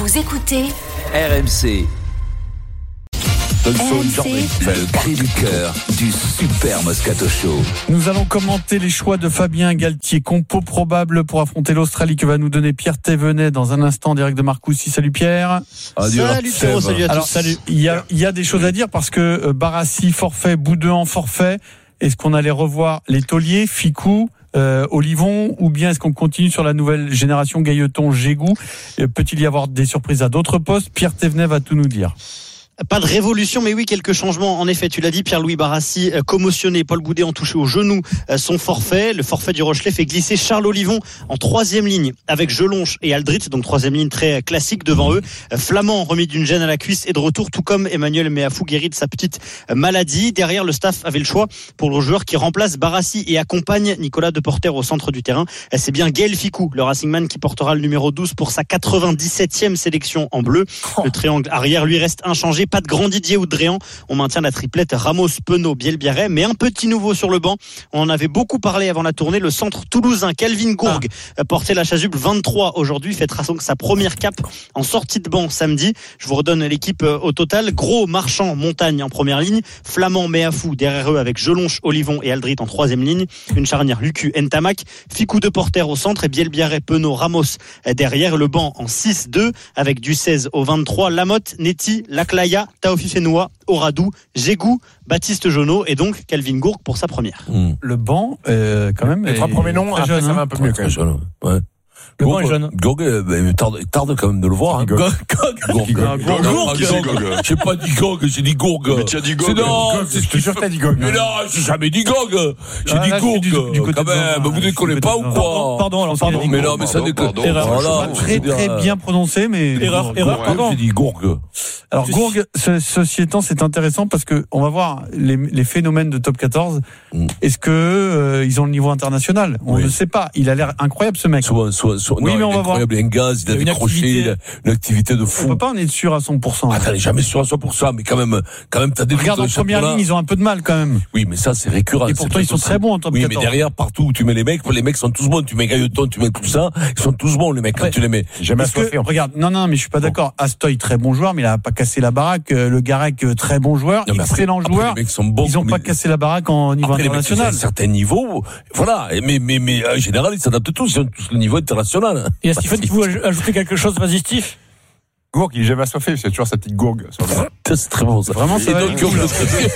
Vous écoutez RMC. Le cri du cœur du Super Moscato Show. Nous allons commenter les choix de Fabien Galtier, compo probable pour affronter l'Australie que va nous donner Pierre Thévenet dans un instant, direct de Marcoussis. Salut Pierre. Salut Pierrot, salut à tous. Alors, il y a des choses à dire parce que Barassi forfait, Boudouan forfait. Est-ce qu'on allait revoir les tauliers, Ficou, Olivon, ou bien est-ce qu'on continue sur la nouvelle génération Gailleton, Gégou? Peut-il y avoir des surprises à d'autres postes? Pierre Thévenet va tout nous dire. Pas de révolution, mais oui, quelques changements. En effet, tu l'as dit, Pierre-Louis Barassi commotionné, Paul Goudet en touché au genou, son forfait. Le forfait du Rochelet fait glisser Charles Olivon en troisième ligne avec Jelonche et Aldrit, donc troisième ligne très classique devant eux. Flamand remis d'une gêne à la cuisse et de retour, tout comme Emmanuel Meafou guéri de sa petite maladie. Derrière, le staff avait le choix pour le joueur qui remplace Barassi et accompagne Nicolas Deporter au centre du terrain. C'est bien Gaël Ficou, le Racingman, qui portera le numéro 12 pour sa 97e sélection en bleu. Le triangle arrière lui reste inchangé. Pas de grand Didier ou de Dréan. On maintient la triplette Ramos, Penaud, Bielbiarret, mais un petit nouveau sur le banc. On en avait beaucoup parlé avant la tournée. Le centre toulousain Calvin Gourgue portait la chasuble 23 aujourd'hui, fêtera donc sa première cape en sortie de banc samedi. Je vous redonne l'équipe au total. Gros, Marchand, Montagne en première ligne. Flamand, Meafou derrière eux avec Jelonche, Olivon et Aldrit en troisième ligne. Une charnière Lucu, Ntamak, Ficou Deporter au centre et Bielbiarret, Penaud, Ramos derrière. Le banc en 6-2 avec du 16 au 23. Lamotte, Neti, Laclaya, Taofi Fenoua, Oradou, Gégou, Baptiste Jonot et donc Calvin Gourgue pour sa première. Le banc, quand même. Les trois premiers noms, après ça va un peu mieux quand même. Ouais. Le banc est jeune. Gourgue, tarde quand même de le voir. Hein. Gourgue. J'ai pas dit Gourgue, j'ai dit Gourgue. Mais tu as dit Gourgue. Je suis sûr que t'as dit Gourgue. Mais non, j'ai jamais dit Gourgue. J'ai dit Gourgue. Quand même, vous déconnez pas ou quoi? Pardon. Mais non, mais ça déconne. Erreur. Très bien prononcé, mais. Erreur, pardon. J'ai dit Gourgue. Alors Gourgue, ceci étant, c'est intéressant parce que on va voir les phénomènes de top 14. Est-ce que ils ont le niveau international? On ne sait pas. Il a l'air incroyable ce mec. Oui, mais on va voir. Il a un gaz, il a décroché une activité de fou. On peut pas en être sûr à 100%. T'es jamais sûr à 100%, mais quand même, t'as des. Regarde, en première ligne, ils ont un peu de mal quand même. Oui, mais ça, c'est récurrent. Et pourtant, ils sont très bons en top 14. Oui, mais derrière, partout où tu mets les mecs sont tous bons. Tu mets Gailleton, tu mets tout ça, ils sont tous bons, les mecs, quand tu les mets. Jamais assoiffé. Regarde, non, mais je suis pas d'accord. Astoy, très bon joueur, mais il a pas cassé la baraque. Le Garec, très bon joueur, excellent joueur. Ils ont pas cassé la baraque en niveau international. À un certain niveau, voilà. Mais en général, ils s'adaptent tous. Ils ont tous le niveau international. Et à Stephen, tu veux ajouter quelque chose? Vas-y, Steve. Gourgue, il est jamais assoiffé, c'est toujours sa petite gourgue. C'est très bon, ça. Vraiment, ça va être cool.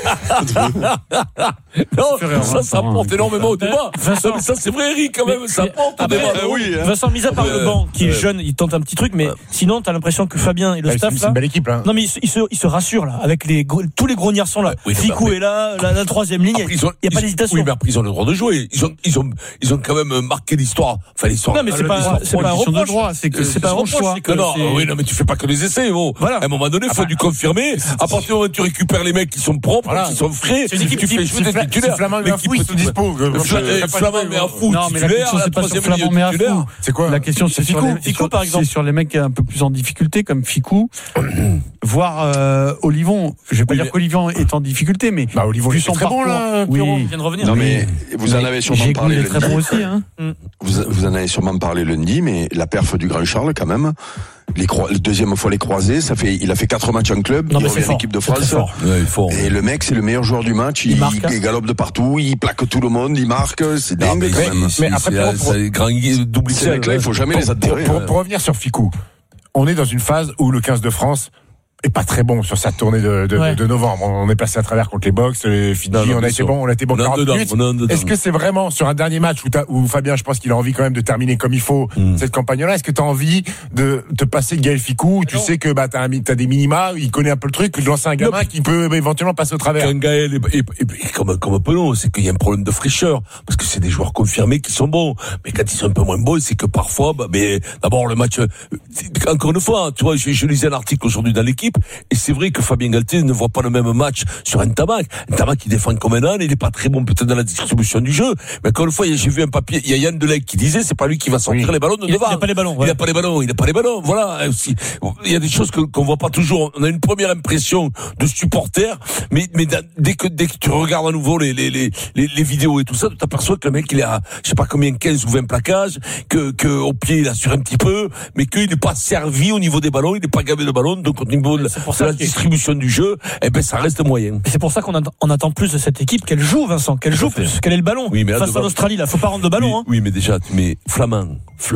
Non, ça apporte énormément au débat. Vincent, mais ça, c'est vrai, Eric, quand même, ça apporte au débat. Vincent, mis à part le banc, qui est jeune, il tente un petit truc, mais sinon, t'as l'impression que Fabien et le staff, là. C'est une belle équipe, là. Non, mais ils se rassurent, là, avec tous les gros garçons, là. Ficou est là, la troisième ligne, il n'y a pas d'hésitation. Oui, mais après, ils ont le droit de jouer. Ils ont quand même marqué l'histoire. Enfin, l'histoire. Non, mais c'est pas un reproche. C'est pas un choix. Non, mais tu fais pas que les essais, bon. Voilà. À un moment donné, il faut du confirmer. À partir du moment où tu récupères les mecs qui sont propres, qui sont frais, c'est une équipe tu fais jouer des titulaires. Flamand et Afou, ils sont dispo. Flamand et Afou, titulaire. La question, c'est pas sur Flamand et Afou. C'est quoi? La question, c'est Ficou, par exemple. C'est sur les mecs un peu plus en difficulté, comme Ficou, voire Olivon. Je vais pas dire qu'Olivon est en difficulté, mais. Olivon, vu son très bon, là. Oui. Il vient de revenir. Non, mais vous en avez sûrement parlé lundi. Très bon aussi, hein. Vous en avez sûrement parlé lundi, mais la perf du Grand Charles, quand même. La deuxième fois les croisés, il a fait 4 matchs en club, il revient en équipe de France. Et le mec, c'est le meilleur joueur du match, il galope de partout, il plaque tout le monde, il marque, c'est dingue quand même. Mais après, c'est grand double. Ces mecs-là, il faut jamais les attirer. Pour revenir sur Ficou, on est dans une phase où le 15 de France est pas très bon sur sa tournée de novembre. On est passé à travers contre les Box, les Fidji, on a été bon 40 minutes. Est-ce que c'est vraiment sur un dernier match où Fabien, je pense qu'il a envie quand même de terminer comme il faut cette campagne-là, est-ce que tu as envie de te passer Gaël Ficou, tu sais que t'as des minima, il connaît un peu le truc, de lancer un gamin qui peut éventuellement passer au travers. Quand Gaël est comme Penaud, c'est qu'il y a un problème de fraîcheur, parce que c'est des joueurs confirmés qui sont bons, mais quand ils sont un peu moins bons, c'est que parfois, d'abord le match, encore une fois, tu vois, je lisais un article aujourd'hui dans l'équipe. équipe. Et c'est vrai que Fabien Galtier ne voit pas le même match sur Ntamak. Ntamak, il défend comme un âne, il est pas très bon peut-être dans la distribution du jeu. Mais encore une fois, j'ai vu un papier, il y a Yann Delec qui disait, c'est pas lui qui va sortir les ballons de devant. Il n'a pas les ballons. Il n'a pas les ballons. Voilà. Il y a des choses qu'on voit pas toujours. On a une première impression de supporter, mais dès que tu regardes à nouveau les vidéos et tout ça, tu t'aperçois que le mec, il est à, je sais pas combien, 15 ou 20 plaquages, que au pied, il assure un petit peu, mais qu'il n'est pas servi au niveau des ballons, il n'est pas gavé de ballons, donc au niveau de la distribution du jeu, ça reste moyen. Et c'est pour ça qu'on attend plus de cette équipe, qu'elle joue, Vincent, qu'elle joue plus, qu'elle ait le ballon. Oui, mais face à l'Australie, là, faut pas rendre de ballon, oui, mais déjà, tu mets Flamand,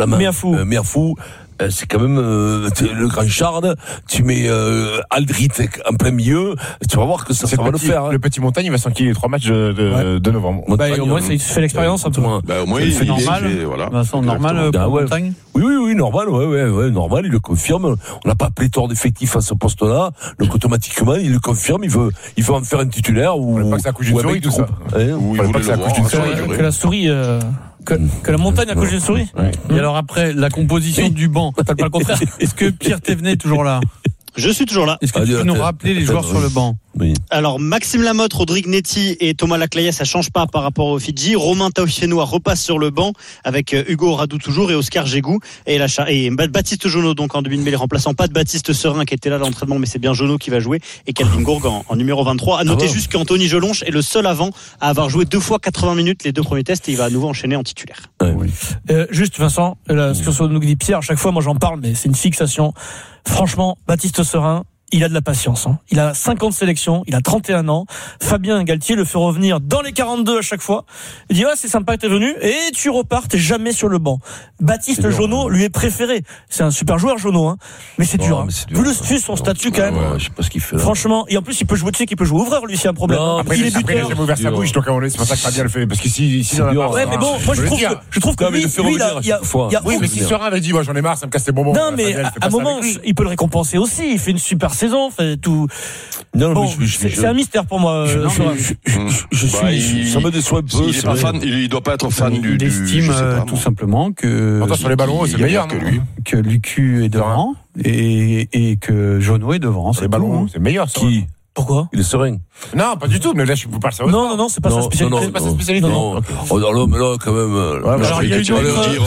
Miafou, c'est quand même le grand Charles, tu mets Aldrit en plein milieu, tu vas voir que ça va le faire. Le petit Montagne, il va s'enquiller les 3 matchs de novembre. Au moins, il fait l'expérience un peu. Au moins, il fait normal. Vincent, normal pour Montagne. Oui, normal, normal, il le confirme. On n'a pas pléthore d'effectifs à ce poste-là, donc automatiquement, il le confirme, il veut en faire un titulaire ou pas que ça accouche d'une souris, tout ça. Ou il voulait que la souris. Que la Montagne a couché une souris. Et alors après, la composition du banc, pas le contraire. Est-ce que Pierre Thévenet est toujours là? Je suis toujours là. Est-ce que tu peux nous rappeler les joueurs sur le banc? Oui. Alors, Maxime Lamotte, Rodrigue Netti et Thomas Laclaïa, ça change pas par rapport au Fidji. Romain Taoffienois repasse sur le banc avec Hugo Radou toujours et Oscar Gégou et Baptiste Jonot donc en demi-mêlée remplaçant, pas de Baptiste Serin qui était là à l'entraînement, mais c'est bien Jonot qui va jouer et Calvin Gourg en numéro 23. À noter juste qu'Anthony Jelonche est le seul avant à avoir joué 2 fois 80 minutes les 2 premiers tests et il va à nouveau enchaîner en titulaire. Juste Vincent, ce que nous dit Pierre, à chaque fois moi j'en parle, mais c'est une fixation. Franchement, Baptiste Serin, il a de la patience. Il a 50 sélections, il a 31 ans. Fabien Galtier le fait revenir dans les 42 à chaque fois. Il dit c'est sympa que t'es venu et tu repars, t'es jamais sur le banc. Baptiste Jonot lui est préféré. C'est un super joueur Jonot, mais c'est dur. Vu son statut quand même. Je sais pas ce qu'il fait là. Franchement, et en plus il peut jouer, qu'il peut jouer ouvreur lui, c'est un problème. Après il est buteur. Il a jamais ouvert sa bouche, donc c'est pas ça que Fabien le fait, parce qu'ici ouais, mais bon, moi je trouve que lui oui, mais si Serin avait dit moi j'en ai marre, ça me casse les bonbons. Non, mais à un moment il peut le récompenser aussi. Il fait une super saison, fait tout. Non, bon, c'est un mystère pour moi. Ça me déçoit un peu. Il doit pas être fan du. Il estime tout simplement que. Sur les ballons, c'est meilleur que lui. Que Lucu est devant et que Jonot est devant. Les ballons, c'est meilleur. Qui? Pourquoi? Il est serein. Non, pas du tout, mais là, je vous parle ça. Non, c'est pas sa spécialité. C'est pas sa spécialité. Non. Alors, mais là, quand même. Alors, il y a tu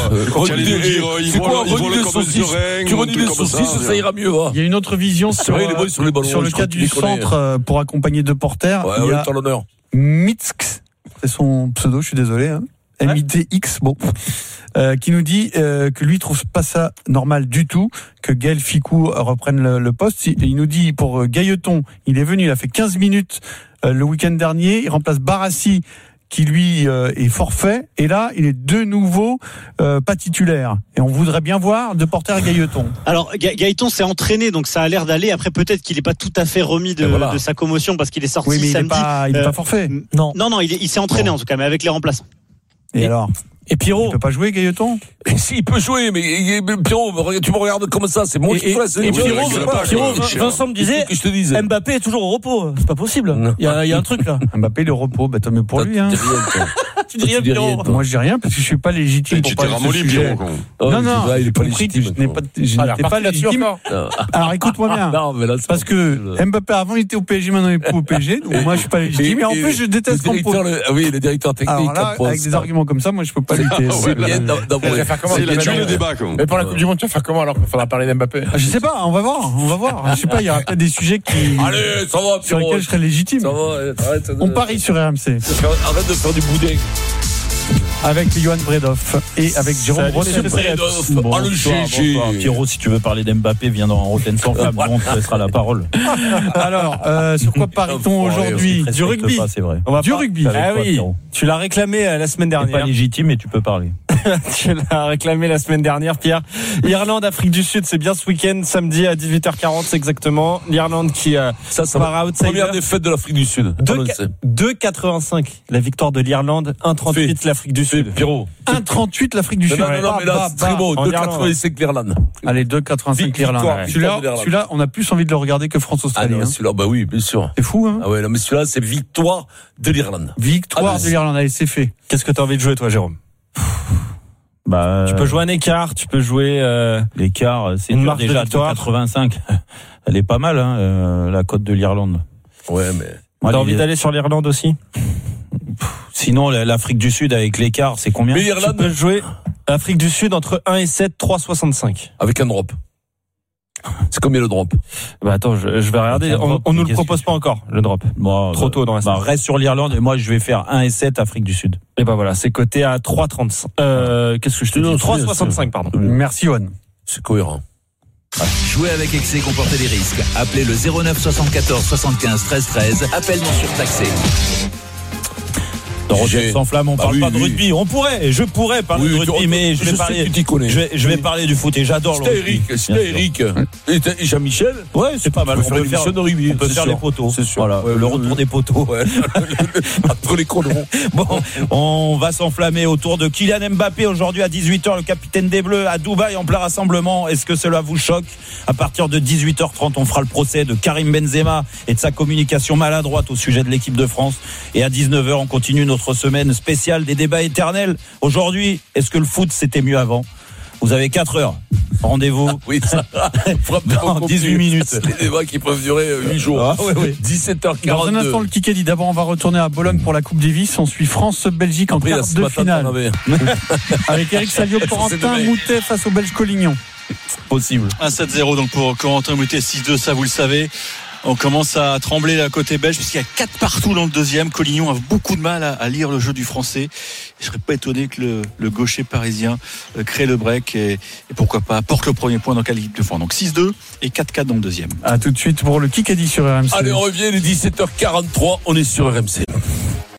redis des saucisses, ça ira mieux, va. Il y a une autre vision sur le cas du centre pour accompagner 2 porteurs. Il y a Mitsk, c'est son pseudo, je suis désolé, MITX, bon, qui nous dit que lui trouve pas ça normal du tout, que Gaël Ficou reprenne le poste. Il nous dit pour Gailleton, il est venu, il a fait 15 minutes le week-end dernier, il remplace Barassi qui lui est forfait, et là il est de nouveau pas titulaire. Et on voudrait bien voir de porter Gailleton. Alors Gailleton s'est entraîné, donc ça a l'air d'aller. Après peut-être qu'il n'est pas tout à fait remis de sa commotion parce qu'il est sorti samedi. Il est pas forfait. Non, il s'est entraîné en tout cas, mais avec les remplaçants. Et alors? Et Pierrot. Il peut pas jouer, Gailleton? Si, il peut jouer, mais Pierrot, tu me regardes comme ça, c'est moi qui fais ça. Et Pierrot, Vincent me disait, Mbappé est toujours au repos. C'est pas possible. Il y a un truc, là. Mbappé, le repos, tant mieux pour lui, Tu dis rien, Pierrot. Moi, je dis rien parce que je suis pas légitime pour parler de ce sujet. Non, il est pas légitime. Je n'étais pas légitime. Alors, écoute-moi bien. Parce que Mbappé, avant, il était au PSG, maintenant, il est plus au PSG. Donc, moi, je suis pas légitime. Et en plus, je déteste qu'on pose. Oui, le directeur technique. Alors là, avec des arguments comme ça, moi, je peux pas lutter. C'est le débat. Mais pour la Coupe du Monde, tu vas faire comment alors qu'il faudra parler d'Mbappé? Je sais pas, on va voir. Je sais pas, il y aura peut-être des sujets Allez, ça va, sur lesquels je serai légitime. Ça va, on parie sur RMC. Arrête de faire du boudin. Avec Johan Bredoff et avec Jérôme Brosset. Pierrot, si tu veux parler d'Mbappé, viens dans Rotten sans flamme, on te laissera la parole. Alors, sur quoi parie-t-on aujourd'hui? Du rugby. C'est vrai. Du rugby. Ah oui, tu l'as réclamé la semaine dernière. Pas légitime, mais tu peux parler. Tu l'as réclamé la semaine dernière, Pierre. Irlande, Afrique du Sud, c'est bien ce week-end, samedi à 18h40, c'est exactement. L'Irlande qui part outsider. Première défaite de l'Afrique du Sud. 2,85 la victoire de l'Irlande, 1,38 l'Afrique du Sud. Pierrot. 1,38 l'Afrique du Sud. Non, mais là, c'est très beau. 2,85 l'Irlande. Allez, 2,85 l'Irlande. Celui-là, on a plus envie de le regarder que France-Australie. Ah non, celui-là, bah oui, bien sûr. C'est fou, hein? Ah ouais, non, mais celui-là, c'est victoire de l'Irlande. Victoire de l'Irlande. Allez, c'est fait. Qu'est-ce que t'as envie de jouer, toi, Jérôme? Tu peux jouer un écart, tu peux jouer l'écart, c'est une marque déjà de victoire. 85. Elle est pas mal, la cote de l'Irlande. Ouais, mais. T'as envie d'aller sur l'Irlande aussi? Sinon, l'Afrique du Sud avec l'écart, c'est combien? Mais l'Irlande peut jouer Afrique du Sud entre 1 et 7, 3,65. Avec un drop. C'est combien le drop? Attends, je vais regarder. On nous le propose pas encore, le drop. Bon, trop tôt dans la semaine. Reste sur l'Irlande et moi je vais faire 1 et 7 Afrique du Sud. Et voilà, c'est coté à 3,35. Qu'est-ce que je te dis? 3,65, pardon. Merci, Juan. C'est cohérent. Jouer avec excès comporte des risques. Appelez le 09 74 75 13 13. Appel non surtaxé. Dans Rotten sans flamme, on parle pas de rugby. On pourrait, je pourrais parler de rugby, mais je vais parler du foot et j'adore le rugby. C'était Eric. Et Jean-Michel. Ouais, c'est pas mal. On peut faire de rugby. On peut faire les poteaux. C'est sûr. Voilà, le retour des poteaux. Entre les colons. Bon, on va s'enflammer autour de Kylian Mbappé aujourd'hui à 18h, le capitaine des Bleus à Dubaï en plein rassemblement. Est-ce que cela vous choque? À partir de 18h30, on fera le procès de Karim Benzema et de sa communication maladroite au sujet de l'équipe de France. Et à 19h, on continue notre semaine spéciale des débats éternels. Aujourd'hui, est-ce que le foot c'était mieux avant? Vous avez 4 heures. Rendez-vous. Oui, ça. Dans 18 minutes. C'est des débats qui peuvent durer 8 jours. Ah, oui. 17h42. Dans un instant, le Kikadi. D'abord, on va retourner à Bologne pour la Coupe Davis. On suit France-Belgique en quart de finale. Avec Eric Salio, Corentin Moutet face au Belge Collignon. Possible. 1-7-0 donc pour Corentin Moutet, 6-2, ça vous le savez. On commence à trembler à côté belge puisqu'il y a 4 partout dans le deuxième. Collignon a beaucoup de mal à lire le jeu du français. Je serais pas étonné que le gaucher parisien crée le break et pourquoi pas apporte le premier point dans quelle équipe de France. Donc 6-2 et 4-4 dans le deuxième. À tout de suite pour le Kikadi sur RMC. Allez, on revient, il est 17h43, on est sur RMC.